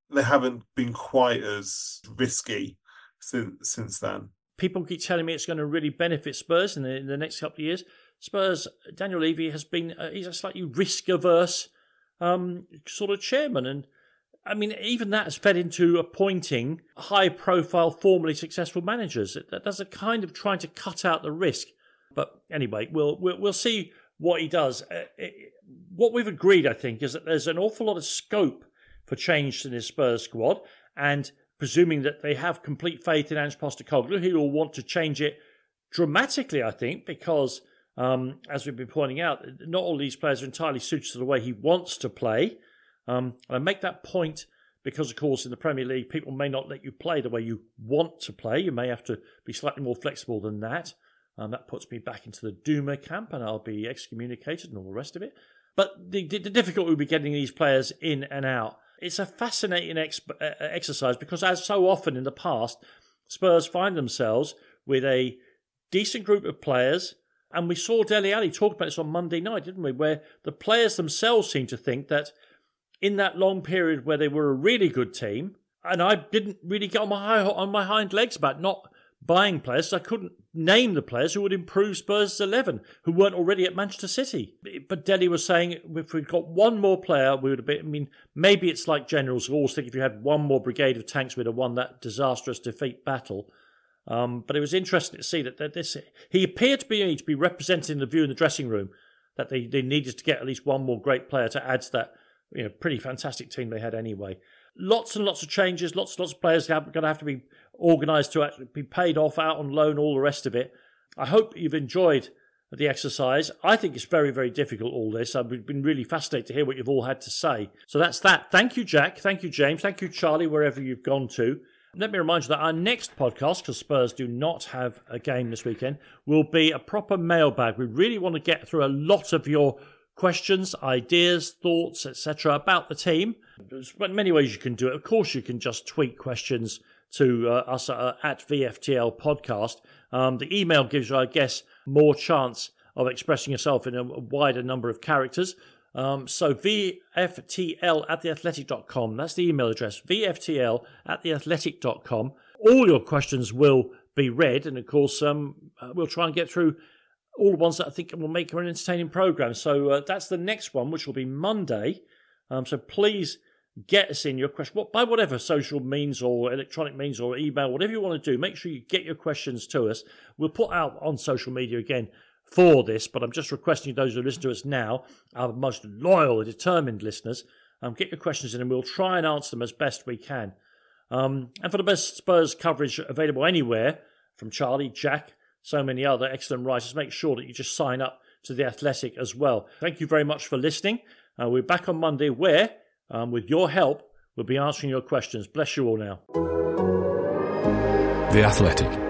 they haven't been quite as risky since since then. People keep telling me it's going to really benefit Spurs in the, in the next couple of years. Spurs, Daniel Levy has been, uh, he's a slightly risk-averse um, sort of chairman. And I mean, even that has fed into appointing high-profile, formerly successful managers. That does a kind of trying to cut out the risk. But anyway, we'll we'll, we'll see what he does. Uh, it, what we've agreed, I think, is that there's an awful lot of scope for change in his Spurs squad, and presuming that they have complete faith in Ange Postecoglou, he will want to change it dramatically, I think, because, um, as we've been pointing out, not all these players are entirely suited to the way he wants to play. Um, and I make that point because, of course, in the Premier League, people may not let you play the way you want to play. You may have to be slightly more flexible than that. Um, that puts me back into the Doomer camp, and I'll be excommunicated and all the rest of it. But the, the, the difficulty will be getting these players in and out. It's a fascinating ex- uh, exercise because, as so often in the past, Spurs find themselves with a decent group of players. And we saw Dele Alli talk about this on Monday night, didn't we? Where the players themselves seem to think that in that long period where they were a really good team, and I didn't really get on my high, on my hind legs about not buying players, so I couldn't name the players who would improve Spurs' eleven, who weren't already at Manchester City. But Dele was saying if we'd got one more player, we would have been, I mean, maybe it's like generals who always think if you had one more brigade of tanks, we'd have won that disastrous defeat battle. Um, but it was interesting to see that, that this he appeared to be to be representing the view in the dressing room that they, they needed to get at least one more great player to add to that, you know, pretty fantastic team they had anyway. Lots and lots of changes, lots and lots of players are going to have to be organised to actually be paid off, out on loan, all the rest of it. I hope you've enjoyed the exercise. I think it's very, very difficult, all this. I've been really fascinated to hear what you've all had to say. So that's that. Thank you, Jack. Thank you, James. Thank you, Charlie, wherever you've gone to. Let me remind you that our next podcast, because Spurs do not have a game this weekend, will be a proper mailbag. We really want to get through a lot of your questions, ideas, thoughts, et cetera about the team. There's many ways you can do it. Of course, you can just tweet questions to uh, us uh, at V F T L Podcast. Um, the email gives you, I guess, more chance of expressing yourself in a wider number of characters. Um, so V F T L at the athletic dot com. That's the email address, V F T L at the athletic dot com. All your questions will be read, and of course, um, we'll try and get through all the ones that I think will make for an entertaining programme. So uh, that's the next one, which will be Monday. Um, so please get us in your question, what, by whatever social means or electronic means or email, whatever you want to do, make sure you get your questions to us. We'll put out on social media again for this, but I'm just requesting those who listen to us now, our most loyal and determined listeners, um, get your questions in and we'll try and answer them as best we can. Um, and for the best Spurs coverage available anywhere, from Charlie, Jack, so many other excellent writers, make sure that you just sign up to The Athletic as well. Thank you very much for listening. Uh, we're back on Monday where, um, with your help, we'll be answering your questions. Bless you all now. The Athletic.